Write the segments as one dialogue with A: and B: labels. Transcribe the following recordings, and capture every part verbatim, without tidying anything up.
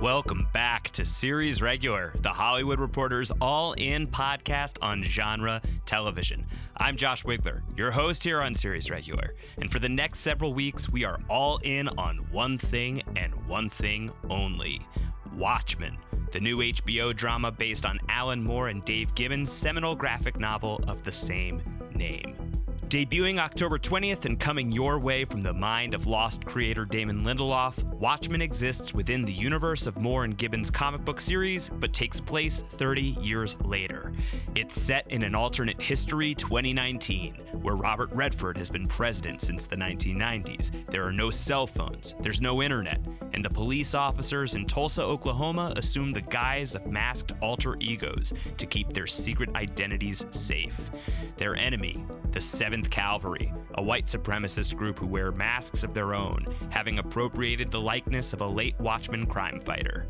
A: Welcome back to Series Regular, the Hollywood Reporter's all-in podcast on genre television. I'm Josh Wigler, your host here on Series Regular, and for the next several weeks, we are all in on one thing and one thing only: Watchmen, the new H B O drama based on Alan Moore and Dave Gibbons' seminal graphic novel of the same name. Debuting October twentieth and coming your way from the mind of Lost creator Damon Lindelof, Watchmen exists within the universe of Moore and Gibbons' comic book series, but takes place thirty years later. It's set in an alternate history twenty nineteen, where Robert Redford has been president since the nineteen nineties. There are no cell phones, there's no internet, and the police officers in Tulsa, Oklahoma assume the guise of masked alter egos to keep their secret identities safe. Their enemy, the seventh Cavalry, a white supremacist group who wear masks of their own, having appropriated the likeness of a late Watchmen crime fighter.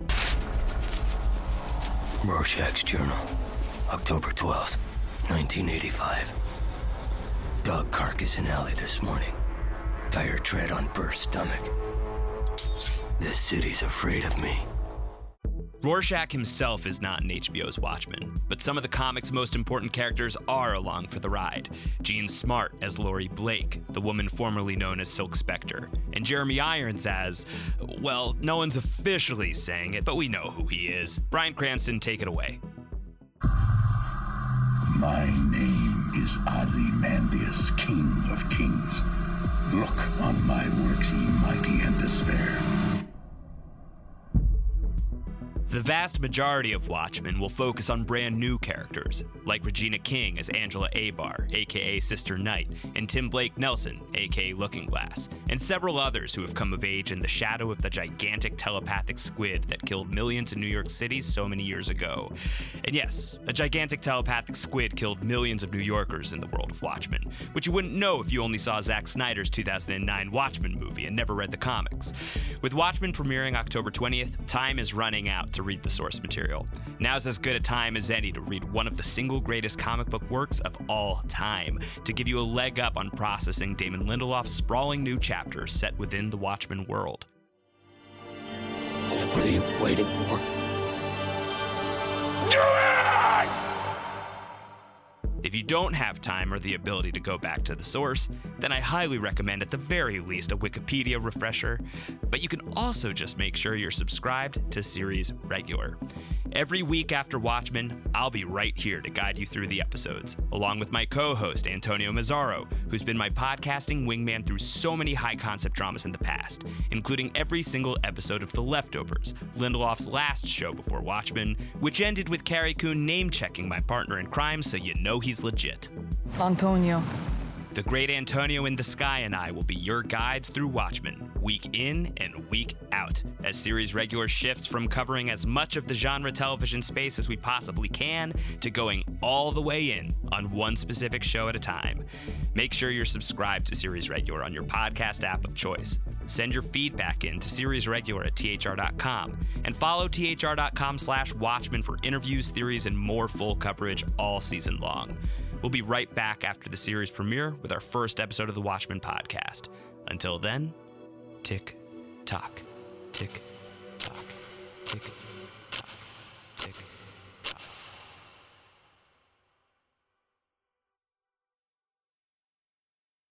B: Rorschach's Journal, October twelfth, nineteen eighty-five. Dog carcass in alley this morning. Tire tread on burst stomach. This city's afraid of me.
A: Rorschach himself is not in H B O's Watchmen, but some of the comic's most important characters are along for the ride. Jean Smart as Laurie Blake, the woman formerly known as Silk Spectre, and Jeremy Irons as, well, no one's officially saying it, but we know who he is. Bryan Cranston, take it away.
C: My name is Ozymandias, King of Kings. Look on my works, ye mighty, and despair.
A: The vast majority of Watchmen will focus on brand new characters, like Regina King as Angela Abar, aka Sister Night, and Tim Blake Nelson, aka Looking Glass, and several others who have come of age in the shadow of the gigantic telepathic squid that killed millions in New York City so many years ago. And yes, a gigantic telepathic squid killed millions of New Yorkers in the world of Watchmen, which you wouldn't know if you only saw Zack Snyder's two thousand nine Watchmen movie and never read the comics. With Watchmen premiering October twentieth, time is running out to read the source material. Now's as good a time as any to read one of the single greatest comic book works of all time, to give you a leg up on processing Damon Lindelof's sprawling new chapters set within the Watchmen world.
B: What are you waiting for?
C: Do it!
A: If you don't have time or the ability to go back to the source, then I highly recommend at the very least a Wikipedia refresher, but you can also just make sure you're subscribed to Series Regular. Every week after Watchmen, I'll be right here to guide you through the episodes, along with my co-host Antonio Mazzaro, who's been my podcasting wingman through so many high-concept dramas in the past, including every single episode of The Leftovers, Lindelof's last show before Watchmen, which ended with Carrie Coon name-checking my partner in crime so you know he's legit.
D: Antonio.
A: The great Antonio in the Sky and I will be your guides through Watchmen, week in and week out, as Series Regular shifts from covering as much of the genre television space as we possibly can to going all the way in on one specific show at a time. Make sure you're subscribed to Series Regular on your podcast app of choice. Send your feedback in to seriesregular at T H R dot com, and follow T H R dot com slash Watchmen for interviews, theories, and more full coverage all season long. We'll be right back after the series premiere with our first episode of the Watchmen podcast. Until then, tick, tock, tick, tock, tick,